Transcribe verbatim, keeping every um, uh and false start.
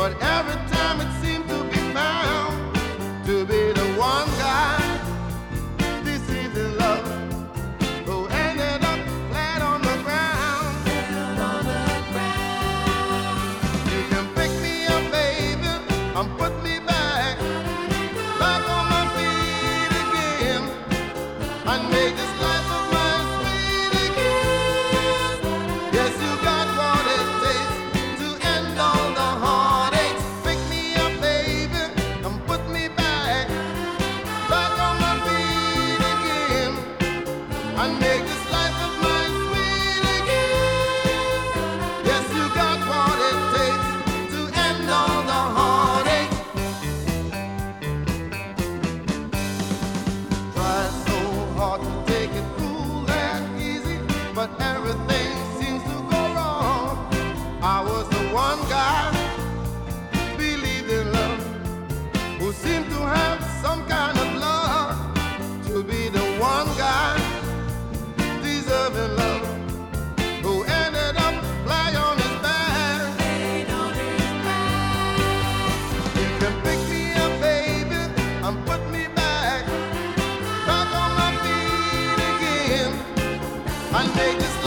but every time it seemed to be found to be the one guy deceived in love, who ended up flat on the ground. On the ground. You can pick me up, baby, and put me back, back on my feet again, and make this life of mine sweet again. Yes, you got what it takes to end all the heartaches. Pick me up, baby, and put me back, back on my feet again, and make this life of mine sweet again. Yes, you got what it takes to end all the heartaches. Try so hard to take it cool and easy, but everything seems to go wrong. I was the one guy believed in love, who seemed to have some kind of love, to be the one guy deserving love, who ended up fly on his back. Laid on his back. You can pick me up, baby, and put me back, back on my feet again, and make this